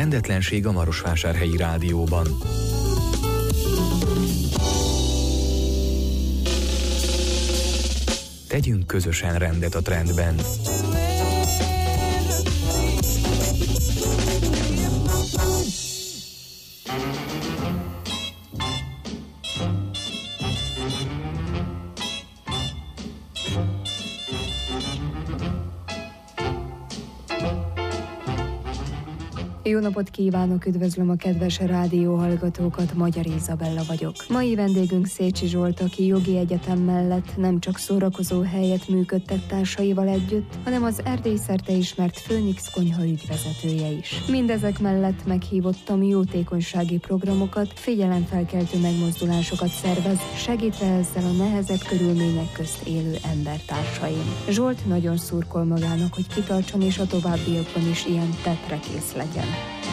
Rendetlenség a Marosvásárhelyi Rádióban. Tegyünk közösen rendet a trendben. Jó napot kívánok, üdvözlöm a kedves rádióhallgatókat, Magyar Izabella vagyok. Mai vendégünk Szécsi Zsolt, aki jogi egyetem mellett nem csak szórakozó helyet működtet társaival együtt, hanem az Erdélyszerte ismert Főnix konyha ügyvezetője is. Mindezek mellett meghívottam jótékonysági programokat, figyelemfelkeltő megmozdulásokat szervez, segítve ezzel a nehezebb körülmények közt élő embertársaim. Zsolt nagyon szurkol magának, hogy kitartson és a továbbiakban is ilyen tetrekész legyen.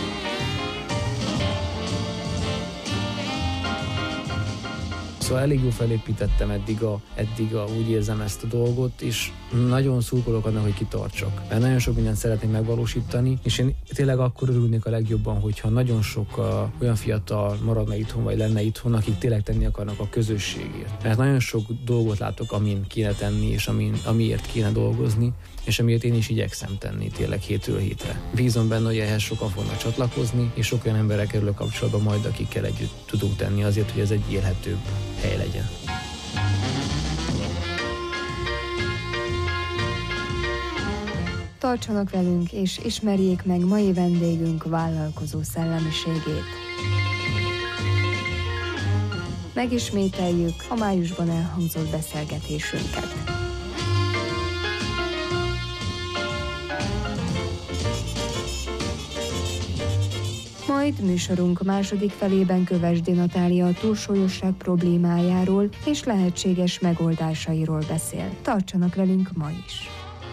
Szóval elég jól felépítettem eddig úgy érzem ezt a dolgot, és nagyon szurkolok annak, hogy kitartsak. Mert nagyon sok mindent szeretnék megvalósítani, és én tényleg akkor örülnék a legjobban, hogyha nagyon sok olyan fiatal maradna itthon, vagy lenne itthon, akik tényleg tenni akarnak a közösségért. Mert nagyon sok dolgot látok, amin kéne tenni, és amiért kéne dolgozni, és amiért én is igyekszem tenni tényleg hétről hétre. Bízom benne, hogy ehhez sokan fognak csatlakozni, és sok olyan emberrel kerül a kapcsolatba majd, akikkel együtt tudunk tenni azért, hogy ez egy élhetőbb hely legyen. Tartsanak velünk és ismerjék meg mai vendégünk vállalkozó szellemiségét. Megismételjük a májusban elhangzott beszélgetésünket. Majd műsorunk második felében Kövesdi Natália a túlsúlyosság problémájáról és lehetséges megoldásairól beszél. Tartsanak velünk ma is!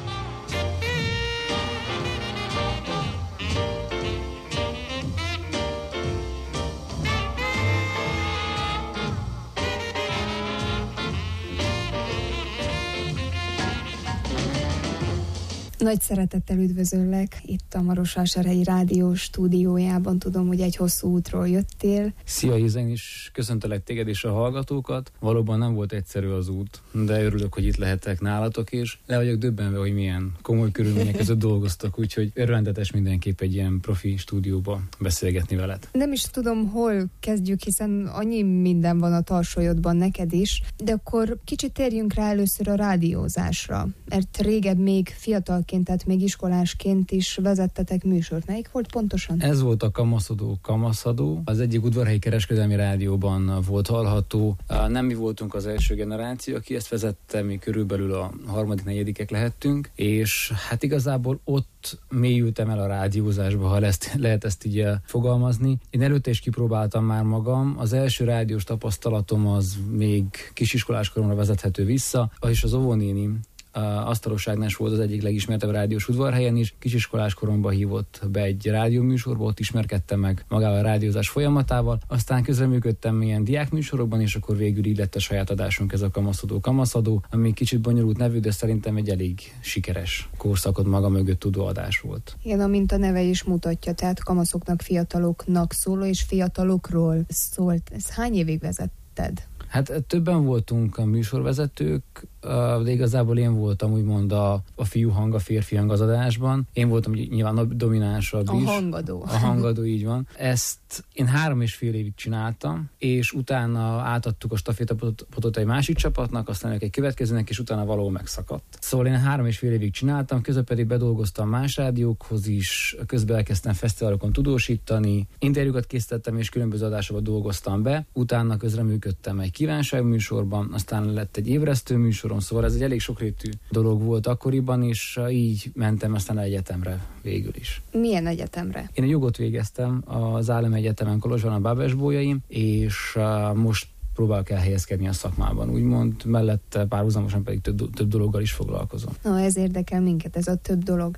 Nagy szeretettel üdvözöllek itt a Marosvásárhelyi Rádió stúdiójában. Tudom, hogy egy hosszú útról jöttél. Szia, én is köszöntelek téged és a hallgatókat. Valóban nem volt egyszerű az út, de örülök, hogy itt lehetek nálatok is. Le vagyok döbbenve, hogy milyen komoly körülmények között dolgoztak, úgyhogy örvendetes mindenképp egy ilyen profi stúdióba beszélgetni veled. Nem is tudom, hol kezdjük, hiszen annyi minden van a tarsolyodban neked is, de akkor kicsit térjünk rá először a rádiózásra, mert régebb még fiatal, tehát még iskolásként is vezettetek műsort. Melyik volt pontosan? Ez volt a Kamaszadó. Az egyik udvarhelyi kereskedelmi rádióban volt hallható. Nem mi voltunk az első generáció, aki ezt vezette, mi körülbelül a harmadik, negyedikek lehettünk, és hát igazából ott mélyültem el a rádiózásba, ha lehet ezt így fogalmazni. Én előtte is kipróbáltam már magam. Az első rádiós tapasztalatom az még kisiskolás koromra vezethető vissza, és az óvónéni Asztalosságnál volt az egyik legismertebb rádiós udvarhelyen is. Kisiskolás koromban hívott be egy rádióműsorba, ott ismerkedtem meg magával a rádiózás folyamatával. Aztán közreműködtem ilyen diákműsorokban, és akkor végül így lett a saját adásunk, ez a Kamaszadó, ami kicsit bonyolult nevű, de szerintem egy elég sikeres korszakot maga mögött tudó adás volt. Igen, amint a neve is mutatja, tehát kamaszoknak, fiataloknak szóló és fiatalokról szólt. Ez hány évig vezetted? Hát többen voltunk a műsorvezetők, de igazából én voltam úgymond a fiú hang, a férfi hang az adásban. Én voltam nyilván dominánsabb is. A hangadó, így van. Ezt én 3,5 évig csináltam, és utána átadtuk a stafétapotot egy másik csapatnak, aztán egy következőnek, és utána valahol megszakadt. Szóval én 3,5 évig csináltam, közben pedig bedolgoztam más rádiókhoz is, közben elkezdtem fesztiválokon tudósítani, interjúkat készítettem, és különböző adásokban dolgoztam be, utána közreműködtem egy kívánságműsorban, aztán lett egy ébresztő műsorom, szóval ez egy elég sokrétű dolog volt akkoriban, és így mentem aztán egyetemre végül is. Milyen egyetemre? Én a jogot végeztem az Állami Egyetemen Kolozsván a Bábesbójaim, és most próbálok elhelyezkedni a szakmában, úgymond, mellette párhuzamosan pedig több dologgal is foglalkozom. Na, ez érdekel minket, ez a több dolog.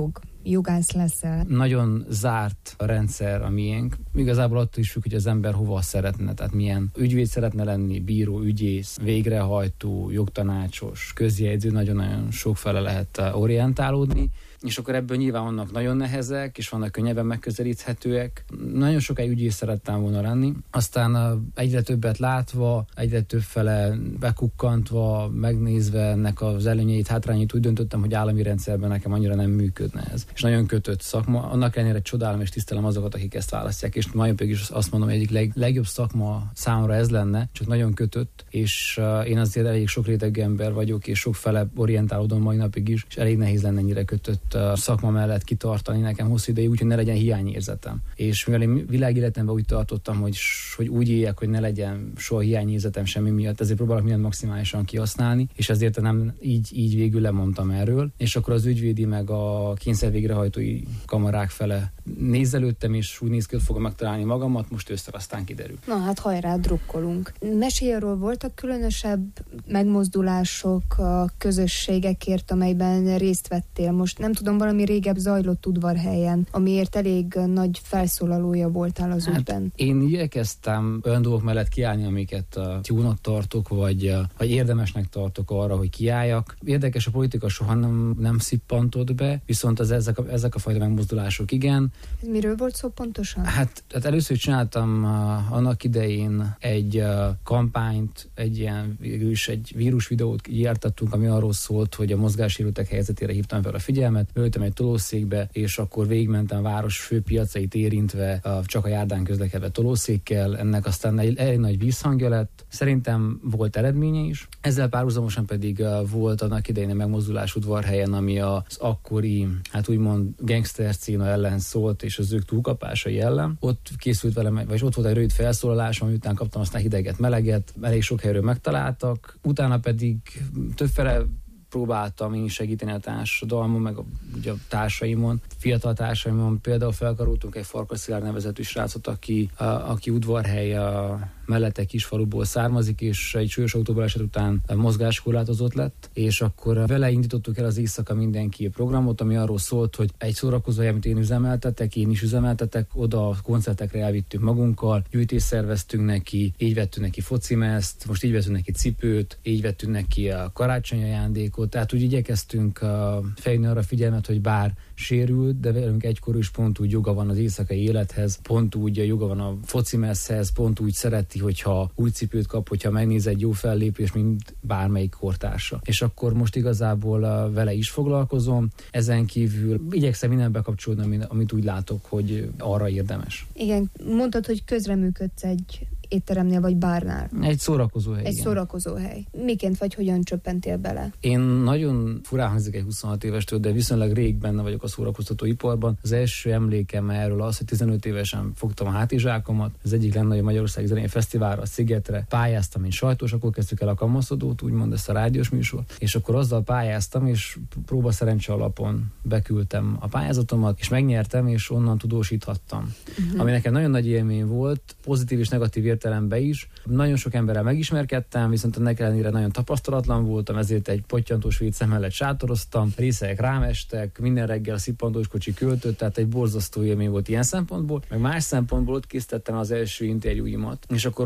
Jogász leszel. Nagyon zárt a rendszer a miénk. Igazából attól is függ, hogy az ember hova szeretne, tehát milyen ügyvéd szeretne lenni, bíró, ügyész, végrehajtó, jogtanácsos, közjegyző, nagyon-nagyon sokfele lehet orientálódni. és akkor ebből nyilván vannak nagyon nehezek, és vannak könnyebben megközelíthetőek. Nagyon sokáig ügyész szerettem volna lenni, aztán egyre többet látva, egyre többfele bekukkantva, megnézve ennek az előnyeit, hátrányait úgy döntöttem, hogy állami rendszerben nekem annyira nem működne ez. És nagyon kötött szakma, annak ellenére csodálom és tisztelem azokat, akik ezt választják, és mai napig is azt mondom, hogy egyik legjobb szakma számomra ez lenne, csak nagyon kötött, és én azért elég sok rétegű ember vagyok, és sokfele orientálódom mai napig is, és elég nehéz lenne ennyire kötött szakma mellett kitartani nekem hosszú ideig, úgyhogy ne legyen hiányérzetem. És mivel én világéletemben úgy tartottam, hogy úgy éljek, hogy ne legyen soha hiányérzetem semmi miatt, ezért próbálok mindent maximálisan kihasználni, és ezért nem így végül lemondtam erről, és akkor az ügyvédi meg a kényszervégrehajtói kamarák fele nézelődtem, és úgy néz ki, hogy fogom megtalálni magamat, most ősszel aztán kiderül. Na hát hajrá, drukkolunk. Mesélj arról, voltak különösebb megmozdulások a közösségekért, amelyben részt vettél? Most nem tudom, valami régebb zajlott udvarhelyen, amiért elég nagy felszólalója voltál az ügyben. Én igyekeztem olyan dolgok mellett kiállni, amiket jónak tartok, vagy érdemesnek tartok arra, hogy kiálljak. Érdekes, a politika soha nem szippantott be, viszont ezek a fajta megmozdulások igen. Miről volt szó pontosan? Hát először csináltam annak idején egy kampányt, egy vírus videót gyártattunk, ami arról szólt, hogy a mozgássérültek helyzetére hívtam fel a figyelmet, ültem egy tolószékbe, és akkor végigmentem a város főpiacait érintve, csak a járdán közlekedve tolószékkel. Ennek aztán egy elég nagy vízhangja lett. Szerintem volt eredménye is. Ezzel párhuzamosan pedig volt annak idején a megmozdulás udvarhelyen, ami az akkori, hát úgymond gangster szcéna ellen szólt, és az ők túlkapásai ellen. Ott készült velem, vagy ott volt egy rövid felszólalás, ami után kaptam aztán hideget, meleget, elég sok helyről megtaláltak. Utána pedig többfele próbáltam én segíteni a társadalmon, meg ugye a társaimon, fiatal társaimon. Például felkaroltunk egy Farkas Szilárd nevezetű srácot, aki udvarhely mellett egy kis faluból származik, és egy súlyos autóbaleset után mozgáskorlátozott lett, és akkor vele indítottuk el az Éjszaka Mindenki programot, ami arról szólt, hogy egy szórakozóhely, amit én üzemeltetek, én is üzemeltetek, oda koncertekre elvittünk magunkkal, gyűjtést szerveztünk neki, így vettünk neki focimezt, most így vettünk neki cipőt, így vettünk neki a karácsonyi ajándékot, tehát úgy igyekeztünk fejlődni arra figyelmet, hogy bár sérült, de velünk egykor is pont úgy joga van az éjszakai élethez, pont úgy joga van a focimezhez, pont úgy szereti, hogyha új cipőt kap, hogyha megnéz egy jó fellépés, mint bármelyik kortársa. És akkor most igazából vele is foglalkozom, ezen kívül igyekszem mindenbe kapcsolódni, amit úgy látok, hogy arra érdemes. Igen, mondtad, hogy közreműködsz egy étteremnél vagy bárnál. Egy szórakozóhely. Egy szórakozóhely. Miként vagy hogyan csöppentél bele? Én nagyon furán hangzik egy 26 évestől, de viszonylag rég benne vagyok a szórakoztatóiparban. Az első emlékem erről az, hogy 15 évesen fogtam a hátizsákomat, az egyik legnagyobb magyarországi zenei fesztiválra, a Szigetre, pályáztam, mint sajtós, akkor kezdtük el a Kamaszodót, úgymond ezt a rádiós műsort, és akkor azzal pályáztam, és próba szerencse alapon beküldtem a pályázatomat, és megnyertem, és onnan tudósíthattam. Ami nekem nagyon nagy élmény volt, pozitív és negatív értelemben is. Nagyon sok emberrel megismerkedtem, viszont ennek ellenére nagyon tapasztalatlan voltam, ezért egy pottyantós vécé mellett sátoroztam, részek rám estek, minden reggel a szippantós kocsi költött, tehát egy borzasztó élmény volt ilyen szempontból. Meg más szempontból ott készítettem az első interjúimat, és akkor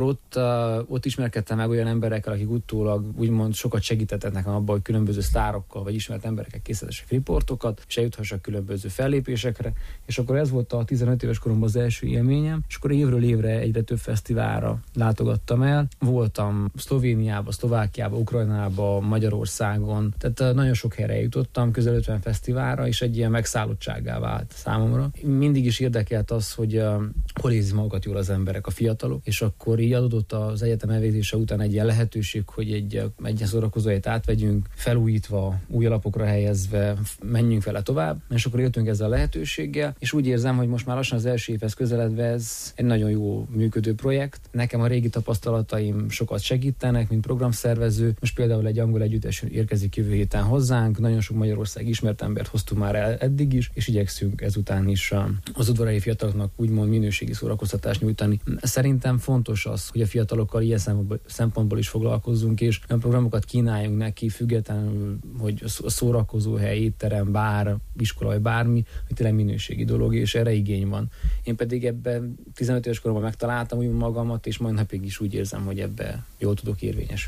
ott ismerkedtem meg olyan emberekkel, akik utólag úgymond sokat segítettek nekem abban, hogy különböző sztárokkal vagy ismert emberekkel készítessek riportokat, és eljuthassak különböző fellépésekre, és akkor ez volt a 15 éves koromban az első élményem, és akkor évről évre egyre több fesztiválra látogattam el. Voltam Szlovéniába, Szlovákiába, Ukrajnába, Magyarországon, tehát nagyon sok helyre jutottam, közel 50 fesztiválra, és egy ilyen megszállottsággá vált számomra. Mindig is érdekelt az, hogy hol érzik magukat jól az emberek, a fiatalok, és akkor így adódott az egyetem elvégzése után egy ilyen lehetőség, hogy egy ilyen szórakozóhelyet átvegyünk, felújítva, új alapokra helyezve, menjünk vele tovább, és akkor jöttünk ezzel a lehetőséggel, és úgy érzem, hogy most már lassan az első évhez közeledve ez egy nagyon jó működő projekt. Nekem a régi tapasztalataim sokat segítenek, mint programszervező. Most például egy angol együttes érkezik jövő héten hozzánk, nagyon sok Magyarország ismert embert hoztunk már el eddig is, és igyekszünk ezután is az udvarhelyi fiataloknak úgymond minőségi szórakoztatást nyújtani. Szerintem fontos az, hogy a fiatalokkal ilyen szempontból is foglalkozzunk, és olyan programokat kínáljunk neki, függetlenül, hogy a szórakozóhely, étterem, bár, iskola, vagy bármi, hogy tényleg minőségi dolog, és erre igény van. Én pedig ebben 15 éves koromban megtaláltam úgy magamat, és majd napig is úgy érzem, hogy ebbe jól tudok érvényesülni.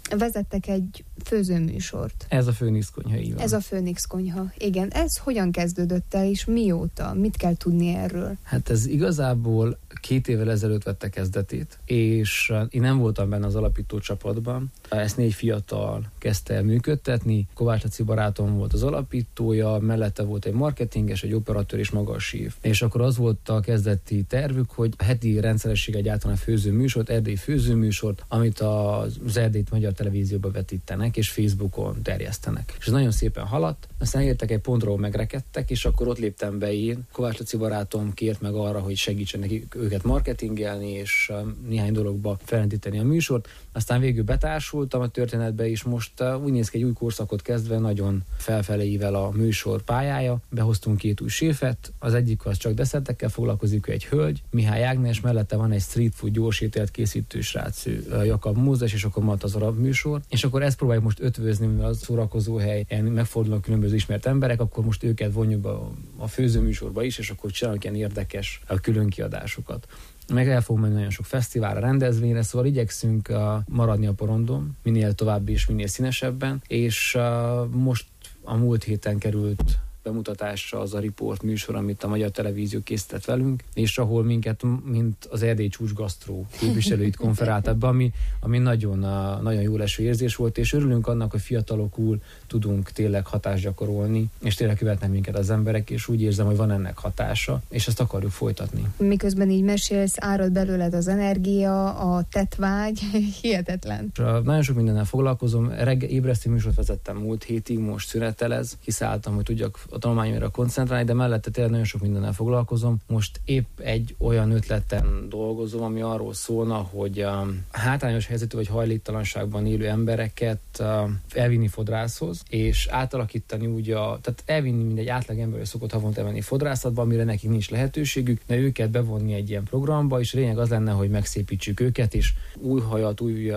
Vezettek egy főzőműsort. Ez a Főnix konyha, így van. Ez a Főnix konyha, igen. Ez hogyan kezdődött el, és mióta? Mit kell tudni erről? Hát ez igazából 2 évvel ezelőtt vette kezdetét, és én nem voltam benne az alapító csapatban. Ezt 4 fiatal kezdte el működtetni. Kovács Laci barátom volt az alapítója, mellette volt egy marketinges, egy operatőr és maga a séf. És akkor az volt a kezdeti tervük, hogy heti rendszerességgel gyártanak főzőműsort, erdélyi főzőműsort, amit az erdélyt magyar televízióba vetítenek, és Facebookon terjesztenek. És ez nagyon szépen haladt, aztán értek egy pontról, megrekedtek, és akkor ott léptem be én. Kovács Laci barátom kért meg arra, hogy segítsen nekik őket marketingelni, és néhány dologba felrendíteni a műsort. Aztán végül betársultam a történetbe, és most úgy néz ki, egy új korszakot kezdve nagyon felfelé ível a műsor pályája. Behoztunk 2 új séfet, az egyik az csak desszertekkel foglalkozik, ő egy hölgy, Mihály Ágnes, mellette van egy street food gyorsételt készítő srác, Jakab Mózes, és akkor mat az arab műsor. És akkor ezt próbáljuk most ötvözni, mivel az szórakozó hely, megfordulnak különböző ismert emberek, akkor most őket vonjuk be a főzőműsorba is, és akkor csinálunk ilyen érdekes különkiadásokat. Meg el fogunk menni nagyon sok fesztiválra, rendezvényre, szóval igyekszünk maradni a porondon, minél tovább és minél színesebben, és most a múlt héten került bemutatásra az a Report műsor, amit a Magyar Televízió készített velünk, és ahol minket, mint az Erdély Csúcs Gasztró képviselőit konferált ebbe, ami nagyon, nagyon jó leső érzés volt, és örülünk annak, hogy fiatalokul tudunk tényleg hatást gyakorolni, és tényleg követnek minket az emberek, és úgy érzem, hogy van ennek hatása, és ezt akarjuk folytatni. Miközben így mesélsz, árad belőled az energia, a tettvágy, hihetetlen. Nagyon sok mindennel foglalkozom, ébresztő műsort vezettem múlt hétig, most szünetelez, hiszálltam, hogy tudjak a tanulmányomra koncentrálni, de mellette tényleg nagyon sok mindennel foglalkozom. Most épp egy olyan ötleten dolgozom, ami arról szólna, hogy hátrányos helyzetű vagy hajléktalanságban élő embereket elvinni fodrászhoz, és átalakítani úgy tehát elvinni, mint egy átlag ember szokott havonta elmenni fodrászatba, amire nekik nincs lehetőségük, de őket bevonni egy ilyen programba, és lényeg az lenne, hogy megszépítsük őket, és új hajat, új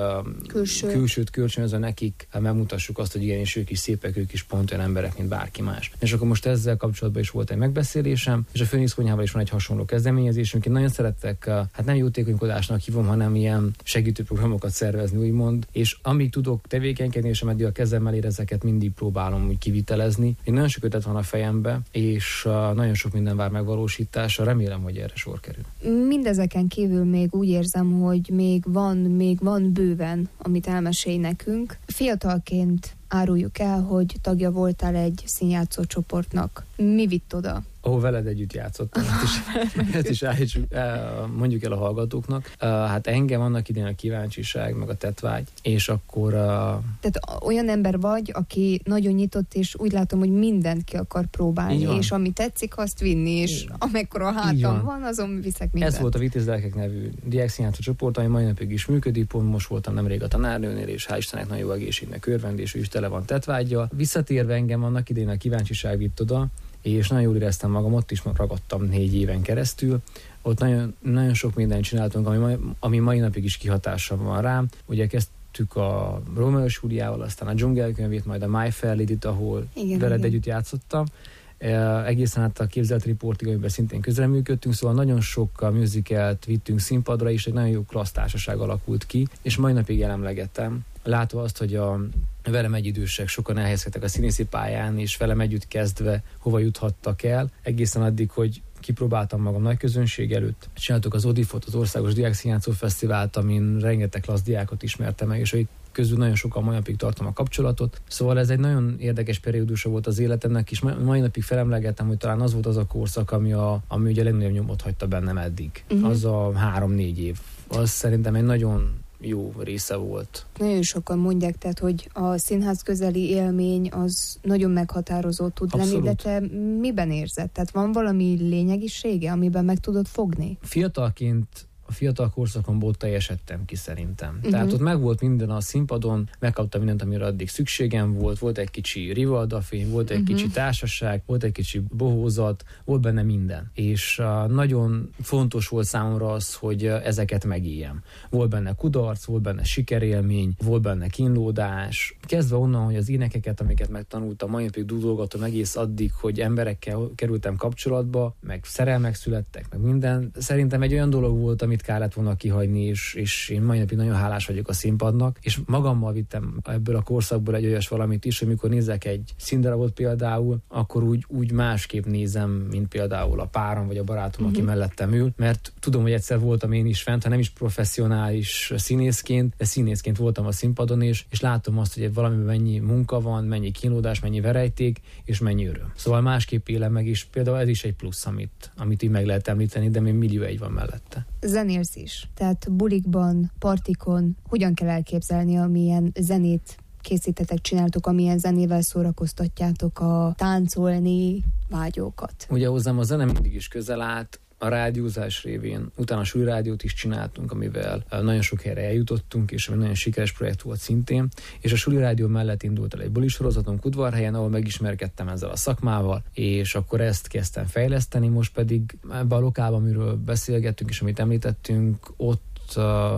külsőt kölcsönözve nekik, megmutassuk azt, hogy igenis ők is szépek, ők is pont olyan emberek, mint bárki más. És akkor most ezzel kapcsolatban is volt egy megbeszélésem, és a Főnix konyhával is van egy hasonló kezdeményezésünk. Én nagyon szeretek, hát nem jótékonykodásnak hívom, hanem ilyen segítő programokat szervezni, úgymond, és amíg tudok tevékenykedni, és ameddig a kezemmel ér, ezeket mindig próbálom úgy kivitelezni. Én nagyon sok ötlet van a fejembe, és nagyon sok minden vár megvalósításra, remélem, hogy erre sor kerül. Mindezeken kívül még úgy érzem, hogy még van bőven, amit elmesélj nekünk. Fiatalként áruljuk el, hogy tagja voltál egy színjátszó csoportnak. Mi vitt oda? Ahol veled együtt játszottam. Ezt is mondjuk el a hallgatóknak. Hát engem annak idején a kíváncsiság, meg a tettvágy, és akkor... Tehát olyan ember vagy, aki nagyon nyitott, és úgy látom, hogy mindent ki akar próbálni, és ami tetszik, azt vinni, és amekkora a hátam van, azon viszek mindent. Ez volt a Vitéz Lelkek nevű diákszínjátszó csoport, ami mai napig is működik, pont most voltam nemrég a tanárnőnél, és hál' Istennek nagyon jó egészségnek örvendés, ő is tele van tettvággyal. Visszatérve engem annak idején a kíváncsiság vitt oda, és nagyon jól éreztem magam, ott is ragadtam 4 éven keresztül. Ott nagyon, nagyon sok mindent csináltunk, ami mai napig is kihatással van rám. Ugye kezdtük a Rómeó és Júliával, aztán a Dzsungelkönyvét, majd a My Fair Lady-t, ahol veled együtt játszottam. Egészen át a Képzelt Riportig, amiben szintén közreműködtünk, szóval nagyon sok musicalt vittünk színpadra, és egy nagyon jó klassz társaság alakult ki, és mai napig elemlegetem, látva azt, hogy a velem egyidősek sokan elhelyezkedtek a színészi pályán, és velem együtt kezdve hova juthattak el, egészen addig, hogy kipróbáltam magam nagy közönség előtt. Csináltuk az Odifot, az Országos Diákszínjátszó Fesztivált, amin rengeteg klassz diákot ismertem meg, és közül nagyon sokan mai napig tartom a kapcsolatot. Szóval ez egy nagyon érdekes periódusa volt az életemnek, és mai napig felemlegetem, hogy talán az volt az a korszak, ami ugye legnagyobb nyomot hagyta bennem eddig. Az a 3-4 év. Az szerintem egy nagyon jó része volt. Nagyon sokan mondják, tehát, hogy a színház közeli élmény az nagyon meghatározó tud lenni, de te miben érzed? Tehát van valami lényegisége, amiben meg tudod fogni? Fiatalként a fiatal korszakomból ott teljesedtem ki szerintem. Tehát ott megvolt minden a színpadon, megkaptam mindent, amire addig szükségem volt egy kicsi rivaldafény, volt egy kicsi társaság, volt egy kicsi bohózat, volt benne minden. És nagyon fontos volt számomra az, hogy ezeket megéljem. Volt benne kudarc, volt benne sikerélmény, volt benne kínlódás. Kezdve onnan, hogy az énekeket, amiket megtanultam, mai napig dúdolgatom egész addig, hogy emberekkel kerültem kapcsolatba, meg szerelmek születtek, meg minden. Szerintem egy olyan dolog volt, amit kár lett volna kihagyni, és én mai napig nagyon hálás vagyok a színpadnak, és magammal vittem ebből a korszakból egy olyas valamit is, amikor nézek egy színdarabot például, akkor úgy másképp nézem, mint például a párom vagy a barátom, aki mellettem ül, mert tudom, hogy egyszer voltam én is fent, ha nem is professzionális színészként, de színészként voltam a színpadon is, és látom azt, hogy valamiben mennyi munka van, mennyi kínlódás, mennyi verejték, és mennyi öröm. Szóval másképp élem meg, és például ez is egy plusz, amit így meg lehet említeni, de még millió egy van mellette. Zenélsz is. Tehát bulikban, partikon, hogyan kell elképzelni, amilyen zenét készítetek, csináltok, amilyen zenével szórakoztatjátok a táncolni vágyókat? Ugye hozzám a zene mindig is közel állt, a rádiózás révén, utána a Suli Rádiót is csináltunk, amivel nagyon sok helyre eljutottunk, és ami nagyon sikeres projekt volt szintén, és a Suli Rádió mellett indult el egy bulisorozatunk Udvarhelyen, ahol megismerkedtem ezzel a szakmával, és akkor ezt kezdtem fejleszteni, most pedig ebben a lokálban, amiről beszélgettünk, és amit említettünk, ott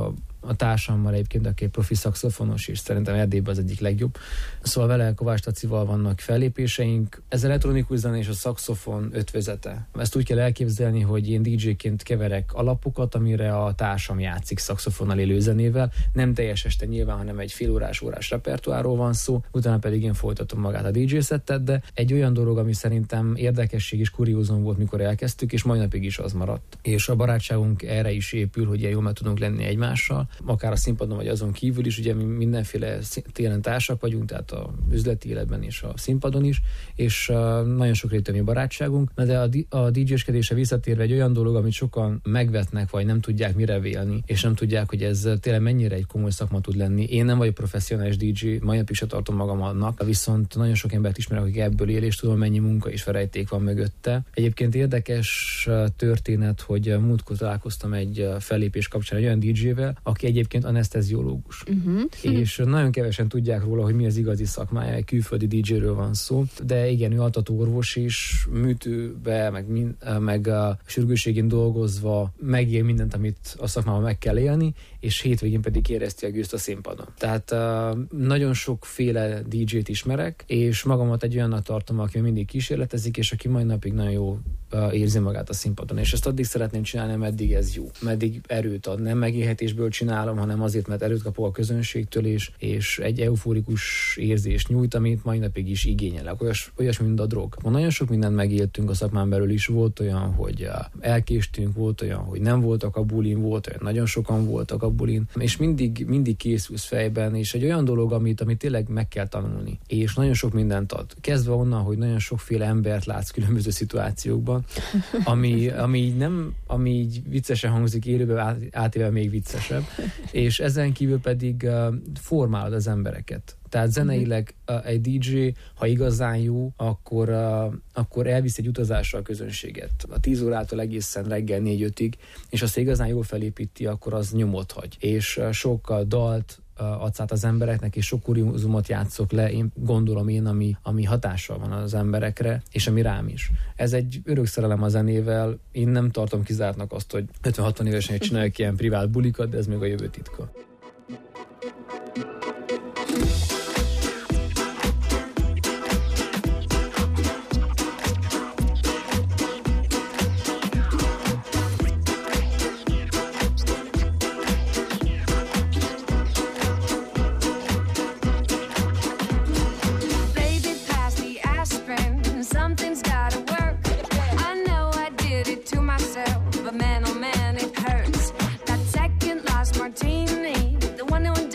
a társammal egyébként, aki profi szaxofonos, és szerintem Erdélyben az egyik legjobb. Szóval vele, Kovács Tacival vannak fellépéseink. Ez elektronikus zene és a szaxofon ötvözete. Ezt úgy kell elképzelni, hogy én DJ-ként keverek alapokat, amire a társam játszik szaxofonnal élő zenével. Nem teljes este nyilván, hanem egy órás repertoárról van szó, utána pedig én folytatom magát a DJ szettet, de egy olyan dolog, ami szerintem érdekesség és kuriózum volt, mikor elkezdtük, és mai napig is az maradt. És a barátságunk erre is épül, hogy ilyen jól meg tudunk lenni egymással, akár a színpadon, vagy azon kívül is, ugye mi mindenféle téren társak vagyunk, tehát az üzleti életben és a színpadon is, és nagyon sok rétű a mi barátságunk, de a DJ-skedésre visszatérve egy olyan dolog, amit sokan megvetnek, vagy nem tudják mire vélni, és nem tudják, hogy ez tényleg mennyire egy komoly szakma tud lenni. Én nem vagyok professzionális DJ, mai napig se tartom magam annak, viszont nagyon sok embert ismerek, akik ebből él, és tudom, mennyi munka és verejték van mögötte. Egyébként érdekes történet, hogy múltkor találkoztam egy fellépés kapcsán egy olyan DJ-vel, aki egyébként aneszteziológus. És nagyon kevesen tudják róla, hogy mi az igazi szakmája, egy külföldi DJ-ről van szó, de igen, ő altató orvos is, műtőbe, meg a sürgősségén dolgozva megél mindent, amit a szakmában meg kell élni, és hétvégén pedig érezti a gőzt a színpadon. Tehát nagyon sokféle DJ-t ismerek, és magamat egy olyannak tartom, aki mindig kísérletezik, és aki mai napig nagyon jó érzi magát a színpadon. És ezt addig szeretném csinálni, meddig ez jó. Meddig erőt ad. Nem megélhetésből csinálom, hanem azért, mert erőt kapok a közönségtől, és egy eufórikus érzést nyújt, amit mai napig is igényelek. Olyasmi, mint a drog. Nagyon sok mindent megéltünk a szakmán belül is. Volt olyan, hogy elkéstünk, volt olyan, hogy nem voltak a bulin, volt olyan, nagyon sokan voltak a bulin, és mindig készülsz fejben, és egy olyan dolog, amit tényleg meg kell tanulni. És nagyon sok mindent ad. Kezdve onnan, hogy nagyon sokféle embert látsz különböző szituációkban, ami így viccesen hangzik, élőben átéve még viccesebb, és ezen kívül pedig formálod az embereket. Tehát zeneileg egy DJ, ha igazán jó, akkor elvisz egy utazásra a közönséget. A 10 órától egészen reggel 4-5-ig, és azt igazán jól felépíti, akkor az nyomot hagy. És sok dalt adsz át az embereknek, és sok kuriózumot játszok le, én gondolom ami hatással van az emberekre, és ami rám is. Ez egy örök szerelem a zenével, én nem tartom kizártnak azt, hogy 50-60 évesen csináljuk ilyen privát bulikat, de ez még a jövő titka. Man, oh man, it hurts. That second last martini, the one who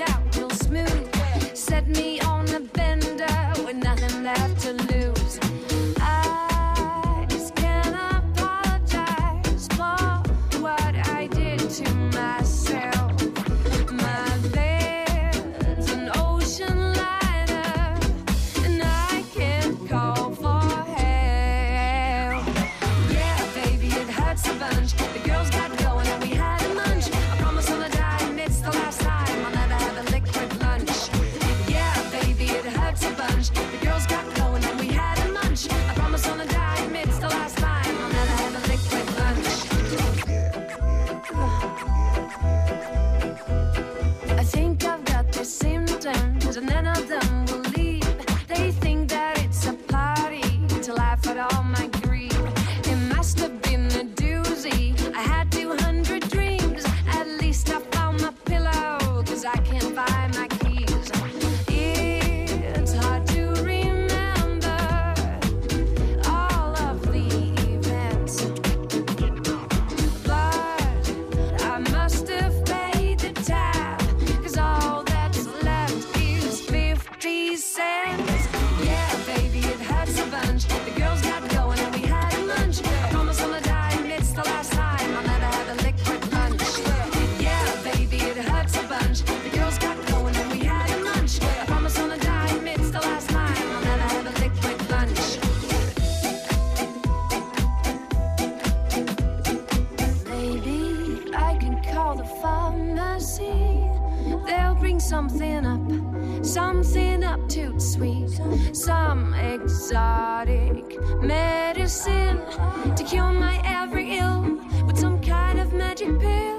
not too sweet. Some exotic medicine to cure my every ill with some kind of magic pill.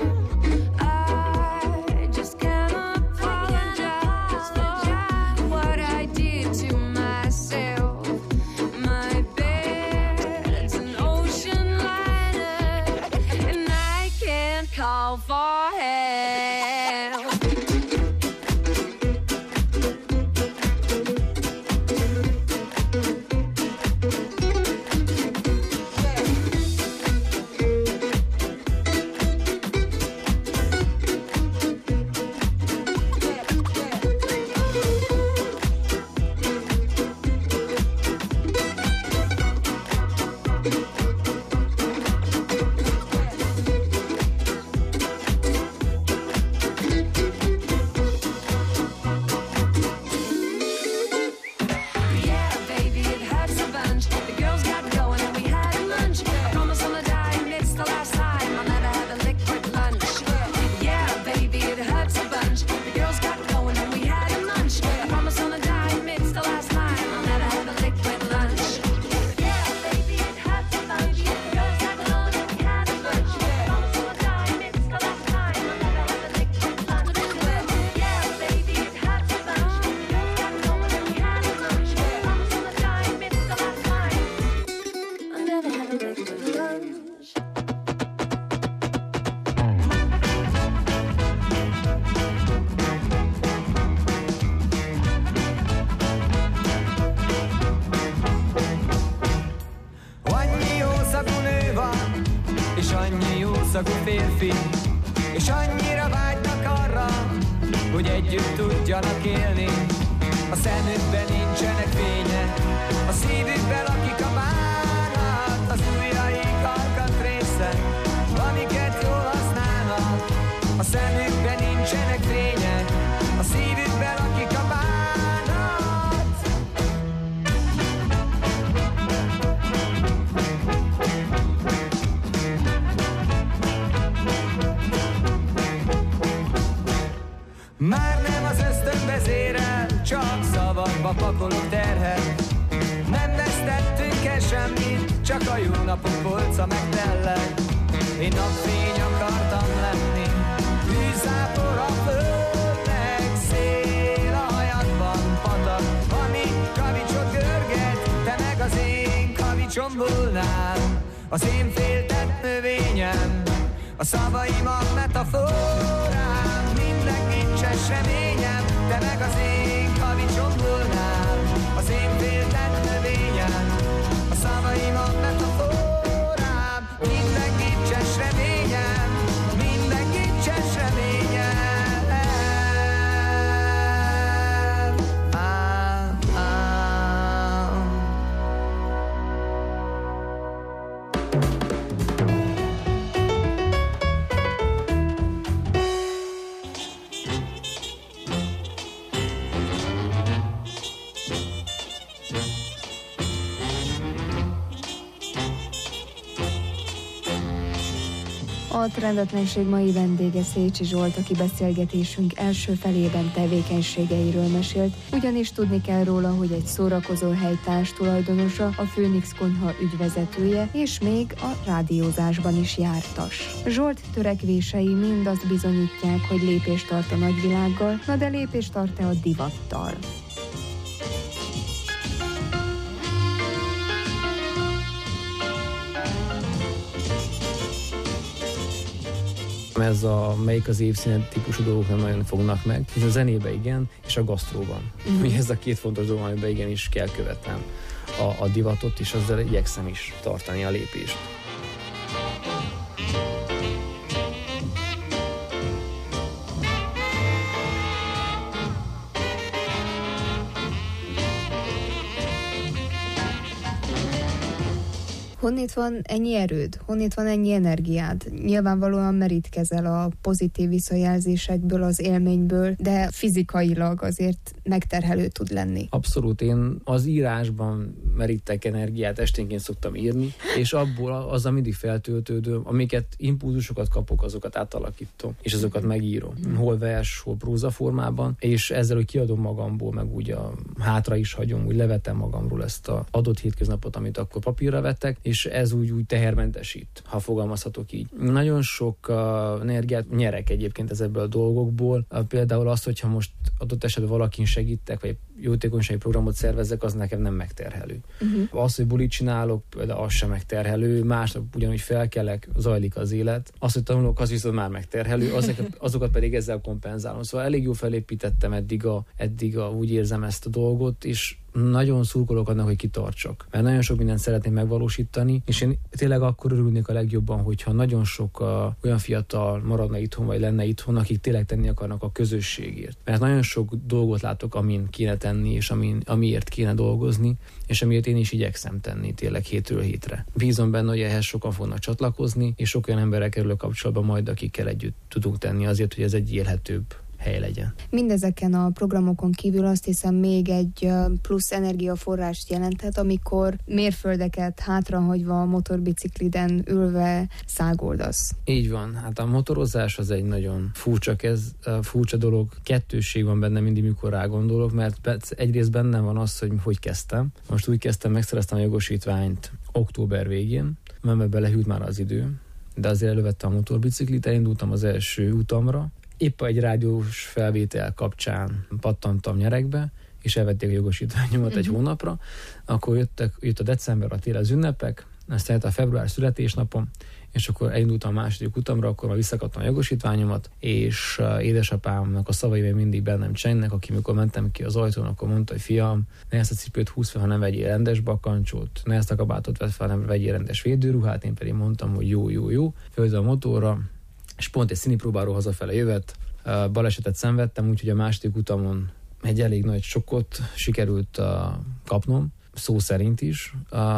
I just can't apologize for what I did to myself. My bed's an ocean liner, and I can't call for help. Férfi, és annyira vágynak arra, hogy együtt tudjanak élni. A szemükben nincsenek fények, a szívükben lakik a bánat, az ujjaik alkatrészek, amiket jól használnak. A szemükben nincsenek fények, a szívükben lakik a bánat. Már nem az ösztön vezérel, csak szavakba pakolok terhet. Nem vesztettünk el semmit, csak a jó napok polca megtellek. Én napfény akartam lenni, hűzápor a földnek, szél a hajadban patak, ami kavicsot görget, te meg az én kavicsom volnál. Az én féltett növényem, a szavaim a metaforám, minden nincses reményem, te meg az én kavicsom volnál. Az én féltett növényem, a szavaim a metaforám, minden nincses reményem, minden nincses reményem. A Trendetlenség mai vendége Szécsi Zsolt, aki beszélgetésünk első felében tevékenységeiről mesélt, ugyanis tudni kell róla, hogy egy szórakozóhely társtulajdonosa, a Főnix konyha ügyvezetője, és még a rádiózásban is jártas. Zsolt törekvései mind azt bizonyítják, hogy lépést tart a nagyvilággal, na de lépést tart-e a divattal? Ez a melyik az évszínet típusú dolgok nem nagyon fognak meg, hisz a zenébe igen, és a gasztróban. Ugye ez a két fontos dolog, amiben igenis kell követnem a divatot, és azzal igyekszem is tartani a lépést. Honnét van ennyi erőd? Honnét van ennyi energiád? Nyilvánvalóan merítkezel a pozitív visszajelzésekből, az élményből, de fizikailag azért megterhelő tud lenni. Abszolút, én az írásban merítek energiát, esténként szoktam írni, és abból azzal mindig feltöltődöm, amiket impulzusokat kapok, azokat átalakítom, és azokat megírom. Hol vers, hol próza formában, és ezzel, hogy kiadom magamból, meg úgy hátra is hagyom, úgy levetem magamról ezt az adott hétköznapot, amit akkor papírra vettek, és ez úgy tehermentesít, ha fogalmazhatok így. Nagyon sok energiát nyerek egyébként ezekből a dolgokból. Például azt, hogyha most adott esetben valakin segítek, vagy jótékonysági programot szervezzek, az nekem nem megterhelő. Az, hogy bulit csinálok, például az sem megterhelő, másnap ugyanúgy felkelek, zajlik az élet. Az, hogy tanulok, az viszont már megterhelő, azokat pedig ezzel kompenzálom. Szóval elég jól felépítettem eddig úgy érzem ezt a dolgot, és nagyon szurkolok annak, hogy kitartsak. Mert nagyon sok mindent szeretnék megvalósítani, és én tényleg akkor örülnék a legjobban, hogyha nagyon sok olyan fiatal maradna itthon, vagy lenne itthon, akik tényleg tenni akarnak a közösségért. Mert nagyon sok dolgot látok, amin kéne tenni, és amiért kéne dolgozni, és amiért én is igyekszem tenni tényleg hétről hétre. Bízom benne, hogy ehhez sokan fognak csatlakozni, és sok olyan emberrel kerül a kapcsolatba majd, akikkel együtt tudunk tenni azért, hogy ez egy élhetőbb hely legyen. Mindezeken a programokon kívül azt hiszem még egy plusz energiaforrást jelenthet, amikor mérföldeket hátrahagyva a motorbicikliden ülve szágoldasz. Így van. Hát a motorozás az egy nagyon furcsa dolog. Kettősség van benne mindig, mikor rá gondolok, mert egyrészt bennem van az, hogy kezdtem. Most úgy kezdtem, megszereztem a jogosítványt október végén, mert belehűlt már az idő, de azért elővettem a motorbiciklit, elindultam az első utamra. Épp egy rádiós felvétel kapcsán pattantam nyerekbe, és elvették a jogosítványomat egy hónapra. Akkor jött a december, a tél, az ünnepek, aztán jött a február születésnapom, és akkor elindultam a második utamra, akkor már visszakaptam a jogosítványomat, és édesapámnak a szavai még mindig bennem csengnek, aki mikor mentem ki az ajtón, akkor mondta, hogy fiam, ne ezt a cipőt húzz fel, hanem vegyél rendes bakancsot, ne ezt a kabátot vedd fel, hanem vegyél rendes védőruhát, én pedig mondtam, hogy jó. Följöttem a motorra, és pont egy színipróbáról hazafele jövet, balesetet szenvedtem, úgyhogy a második utamon egy elég nagy sokkot sikerült kapnom, szó szerint is.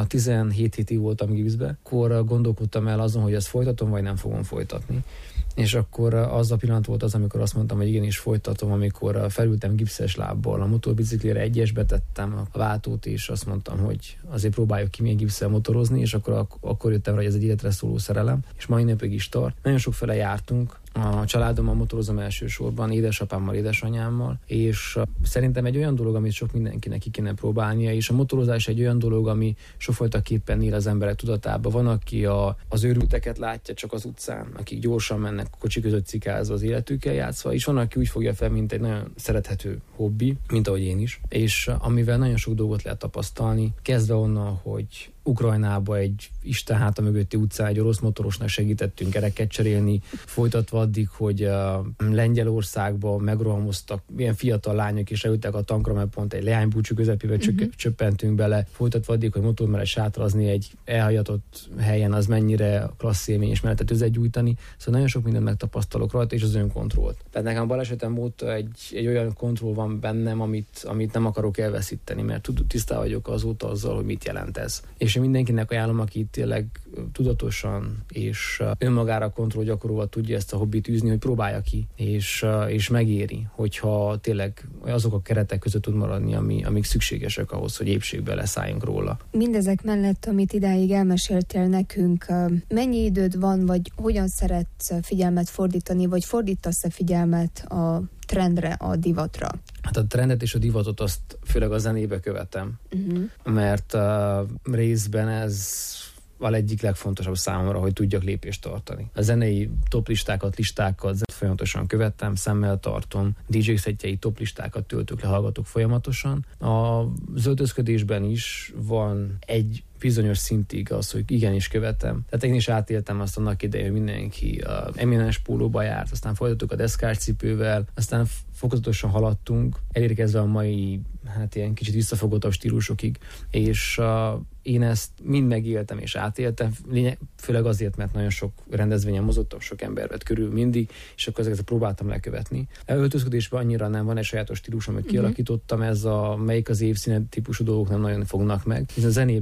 17 hétig voltam gipszbe, akkor gondolkodtam el azon, hogy ezt folytatom, vagy nem fogom folytatni. És akkor az a pillanat volt az, amikor azt mondtam, hogy igenis folytatom, amikor felültem gipszes lábbal a motorbiciklire, egyesbe tettem a váltót, és azt mondtam, hogy azért próbáljuk ki milyen gipsszel motorozni, és akkor jöttem rá, hogy ez egy életre szóló szerelem, és mai napig is tart. Nagyon sokfele jártunk, a családommal motorozom elsősorban, édesapámmal, édesanyámmal, és szerintem egy olyan dolog, amit sok mindenkinek ki kéne próbálnia, és a motorozás egy olyan dolog, ami sokfajtaképpen él az emberek tudatában. Van, aki az őrülteket látja csak az utcán, akik gyorsan mennek kocsik között cikázva, az életükkel játszva, és van, aki úgy fogja fel, mint egy nagyon szerethető hobbi, mint ahogy én is, és amivel nagyon sok dolgot lehet tapasztalni, kezdve onnan, hogy Ukrajnába egy Isten háta mögötti utcán egy orosz motorosnak segítettünk kereket cserélni, folytatva addig, hogy Lengyelországban megrohamoztak ilyen fiatal lányok, és leültek a tankra, mert pont egy leánybúcsú közepébe csöppentünk bele, folytatva addig, hogy motor mellett sátrazni egy elhagyatott helyen, az mennyire klassz élmény, és mellette tüzet gyújtani. Szóval nagyon sok mindent megtapasztalok rajta, és az önkontrollt. Tehát nekem balesetem óta egy olyan kontroll van bennem, amit nem akarok elveszíteni, mert tisztában vagyok azóta azzal, hogy mit jelent ez. És én mindenkinek ajánlom, aki tényleg tudatosan és önmagára kontroll gyakorolva tudja ezt a hobbit űzni, hogy próbálja ki, és megéri, hogyha tényleg azok a keretek között tud maradni, amik szükségesek ahhoz, hogy épségbe leszálljunk róla. Mindezek mellett, amit idáig elmeséltél nekünk, mennyi időd van, vagy hogyan szeretsz figyelmet fordítani, vagy fordítasz-e figyelmet a trendre, a divatra? Hát a trendet és a divatot azt főleg a zenébe követem, mert részben ez egyik legfontosabb számomra, hogy tudjak lépést tartani. A zenei toplistákat, folyamatosan követtem, szemmel tartom, DJ szettjei toplistákat töltök le, hallgatok folyamatosan. Az öltözködésben is van egy bizonyos szintig az, hogy igenis követem. Tehát én is átéltem azt annak idején, hogy mindenki eminens pólóba járt, aztán folytattuk a deszkás cipővel, aztán fokozatosan haladtunk, elérkezve a mai, ilyen kicsit visszafogottabb stílusokig, és én ezt mind megéltem és átéltem, főleg azért, mert nagyon sok rendezvényen mozogtam, sok ember vett körül mindig, és akkor ezeket próbáltam lekövetni. Öltözködésben annyira nem van egy sajátos stílus, amit kialakítottam, ez melyik az évszíne típusú dolgok nem nagyon fognak meg, hiszen a zenébe igen,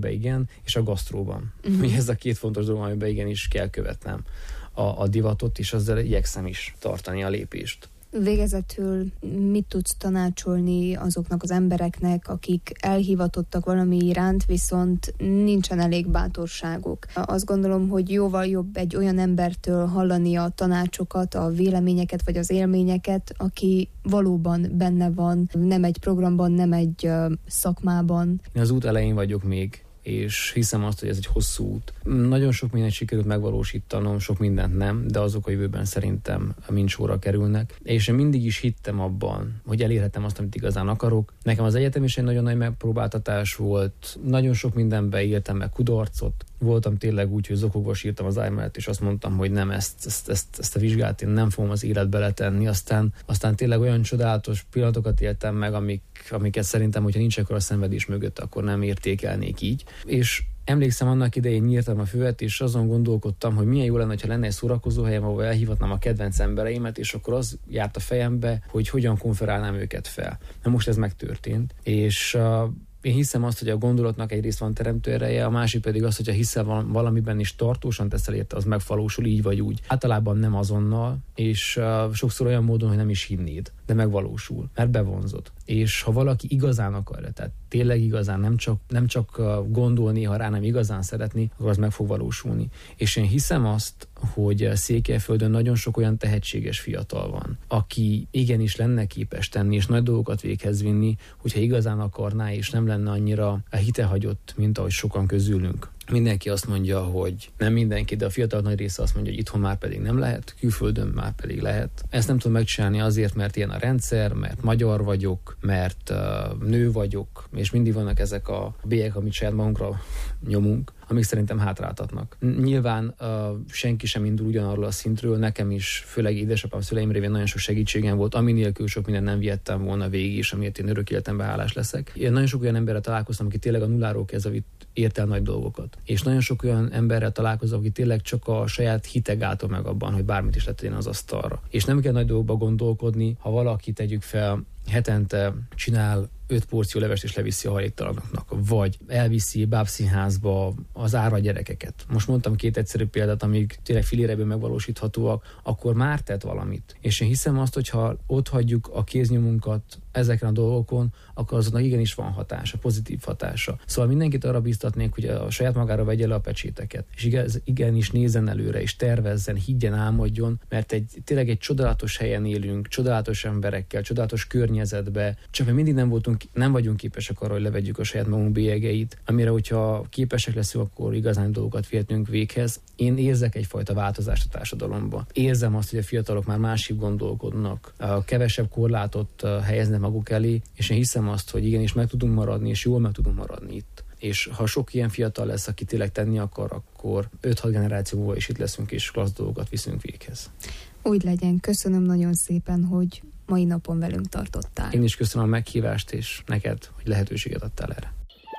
és a gasztróban. Ez a két fontos dolog, amiben igenis kell követnem a divatot, és azzal igyekszem is tartani a lépést. Végezetül mit tudsz tanácsolni azoknak az embereknek, akik elhivatottak valami iránt, viszont nincsen elég bátorságuk? Azt gondolom, hogy jóval jobb egy olyan embertől hallani a tanácsokat, a véleményeket vagy az élményeket, aki valóban benne van, nem egy programban, nem egy szakmában. Én az út elején vagyok még, és hiszem azt, hogy ez egy hosszú út. Nagyon sok mindent sikerült megvalósítanom, sok mindent nem, de azok a jövőben szerintem mind sorra kerülnek. És én mindig is hittem abban, hogy elérhetem azt, amit igazán akarok. Nekem az egyetem is egy nagyon nagy megpróbáltatás volt, nagyon sok mindenben éltem meg kudarcot. Voltam tényleg úgy, hogy zokogva sírtam az ágy mellett, és azt mondtam, hogy nem, ezt a vizsgát én nem fogom az életbe letenni. Aztán tényleg olyan csodálatos pillanatokat éltem meg, amiket szerintem, hogyha nincs akkor a szenvedés mögött, akkor nem értékelnék így. És emlékszem, annak idején nyírtam a füvet, és azon gondolkodtam, hogy milyen jó lenne, ha lenne egy szórakozóhelyem, ahol elhívhatnám a kedvenc embereimet, és akkor az járt a fejembe, hogy hogyan konferálnám őket fel. Na most ez megtörtént, és én hiszem azt, hogy a gondolatnak egyrészt van teremtő ereje, a másik pedig az, hogyha hiszel valamiben is tartósan teszel érte, az megvalósul így vagy úgy. Általában nem azonnal, és sokszor olyan módon, hogy nem is hinnéd, de megvalósul, mert bevonzod. És ha valaki igazán akarja, tehát tényleg igazán, nem csak gondolni, ha rá nem igazán szeretni, akkor az meg fog valósulni. És én hiszem azt, hogy Székelyföldön nagyon sok olyan tehetséges fiatal van, aki igenis lenne képes tenni, és nagy dolgokat véghez vinni, hogyha igazán akarná, és nem lenne annyira hitehagyott, mint ahogy sokan közülünk. Mindenki azt mondja, hogy nem mindenki, de a fiatal nagy része azt mondja, hogy itthon már pedig nem lehet, külföldön már pedig lehet. Ezt nem tudom megcsinálni azért, mert ilyen a rendszer, mert magyar vagyok, mert nő vagyok, és mindig vannak ezek a bélyek, amit saját magunkra nyomunk, amik szerintem hátráltatnak. Nyilván senki sem indul ugyanarról a szintről, nekem is, főleg édesapám szüleim révén nagyon sok segítségem volt, ami nélkül sok mindent nem vihettem volna végig, és amiért én örök életemben hálás leszek. Én nagyon sok olyan emberrel találkoztam, aki tényleg a nulláról kezdve ért el nagy dolgokat. És nagyon sok olyan emberrel találkozom, aki tényleg csak a saját hite gátolt meg abban, hogy bármit is letegyen az asztalra. És nem kell nagy dolgokba gondolkodni, ha valaki, tegyük fel, hetente csinál 5 porció levest és leviszi a hajléktalanoknak, vagy elviszi bábszínházba az ára gyerekeket. Most mondtam 2 egyszerű példát, amik tényleg filéreből megvalósíthatóak, akkor már tett valamit. És én hiszem azt, hogy ha ott hagyjuk a kéznyomunkat ezeken a dolgokon, akkor azonnak igenis van hatása, pozitív hatása. Szóval mindenkit arra biztatnék, hogy a saját magára vegye le a pecséteket, és igenis nézzen előre, és tervezzen, higgyen, álmodjon, mert tényleg egy csodálatos helyen élünk, csodálatos emberekkel, csodálatos környezetbe, csak mi mindig nem vagyunk képesek arra, hogy levegyük a saját magunk bélyegeit, amire, hogyha képesek leszünk, akkor igazán dolgokat vihetünk véghez. Én érzek egyfajta változást a társadalomban. Érzem azt, hogy a fiatalok már másképp gondolkodnak, kevesebb korlátot helyeznek maguk elé, és én hiszem azt, hogy igenis meg tudunk maradni, és jól meg tudunk maradni itt. És ha sok ilyen fiatal lesz, aki tényleg tenni akar, akkor 5-6 generáció múlva is itt leszünk, és klassz dolgokat viszünk véghez. Úgy legyen, köszönöm nagyon szépen, hogy mai napon velünk tartottál. Én is köszönöm a meghívást, és neked, hogy lehetőséget adtál erre.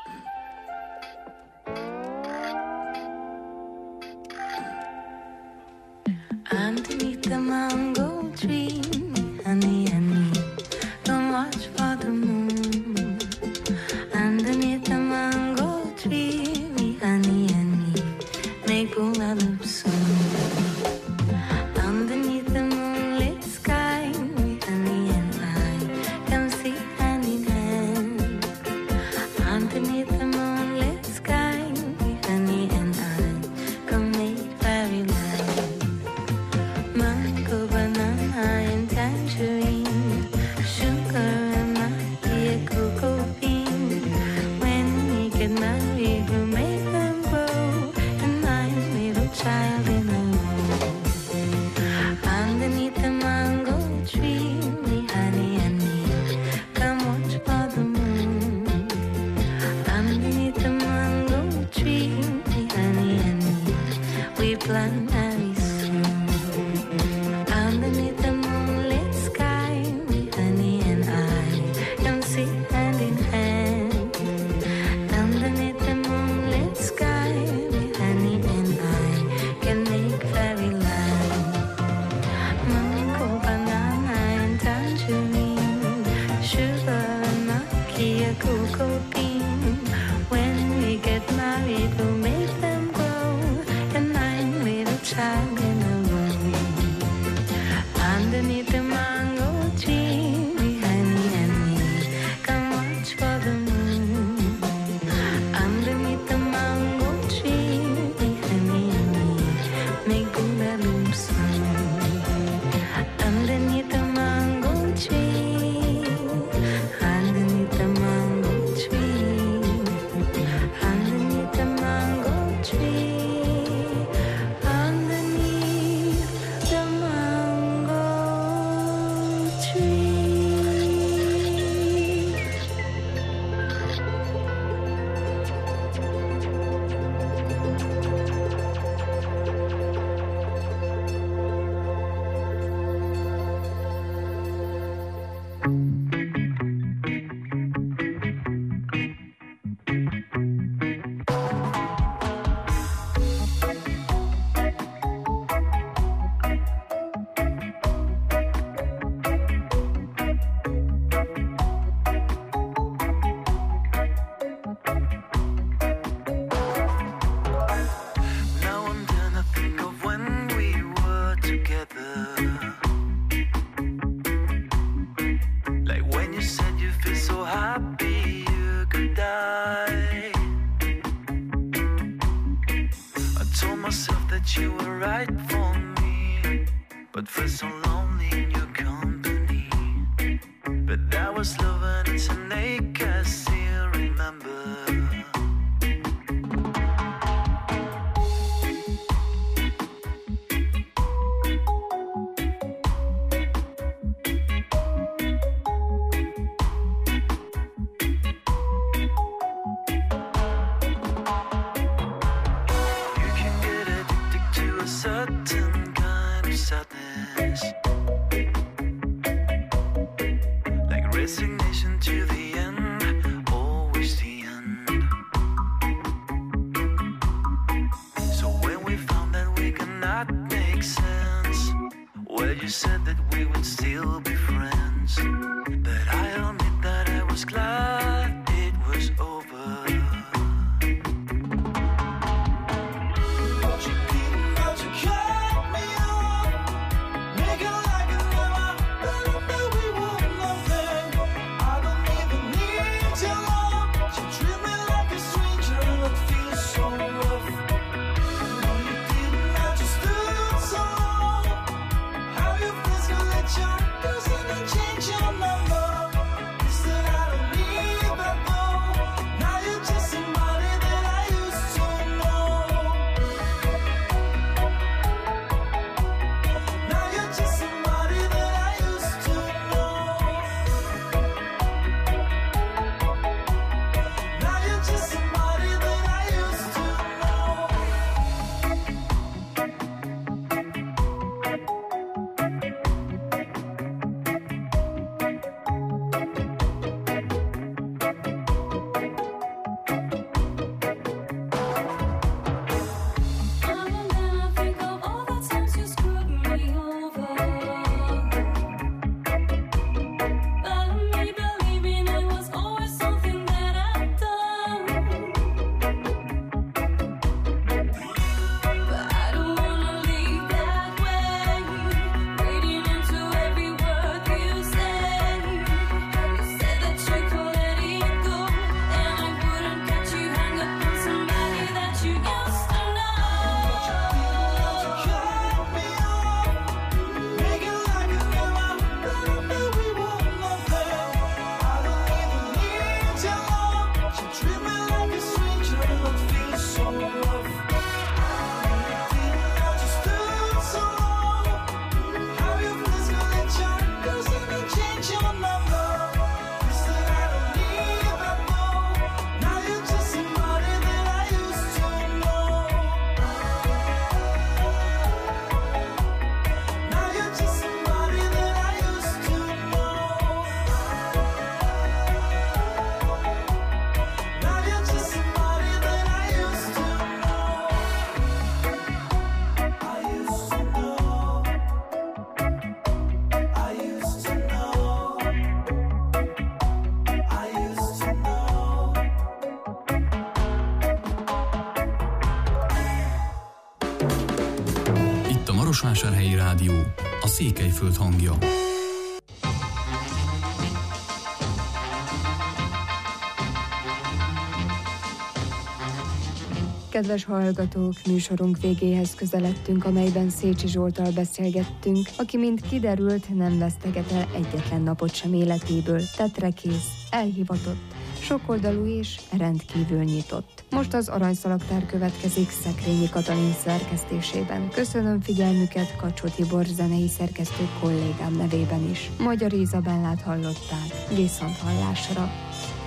Underneath the mango tree, honey and me, don't watch for the moon. Underneath the mango tree, we honey and me, make hula loop soon. Underneath the moonlit sky, we honey and I, come see hand in hand. Underneath the moonlit sky, we honey and I, come make fairy land. Mango, banana and tangerine, sugar and my cocoa bean. When we get married, we'll make them grow, and I'm a little child in a row. Underneath the mango tree, we honey and me, come watch for the moon. Underneath the mango tree, we honey and me, we plan very soon. Underneath the moonlit sky, we honey and I, come sit hand in hand. Underneath the moonlit sky, we honey and I, can make fairyland. Mango, banana and tangerine, sugar and maki, a cocoa bean. When we get married, myself that you were right for me, but felt so lonely in your company. But that was love and it's an ache I still remember. Certain kind of sadness, like resignation to the end, always the end. So when we found that we could not make sense, well, you said that we would still be friends. But I admit that I was glad it was over. Marosvásárhelyi Rádió, a Székelyföld hangja. Kedves hallgatók, műsorunk végéhez közeledtünk, amelyben Szécsi Zsolttal beszélgettünk, aki, mint kiderült, nem veszteget el egyetlen napot sem életéből, tetrekész, elhivatott, sokoldalú és rendkívül nyitott. Most az Aranyszalagtár következik Szekrényi Katalin szerkesztésében. Köszönöm figyelmüket Kacsó Tibor zenei szerkesztő kollégám nevében is. Magyar Izabellát hallották, viszont hallásra.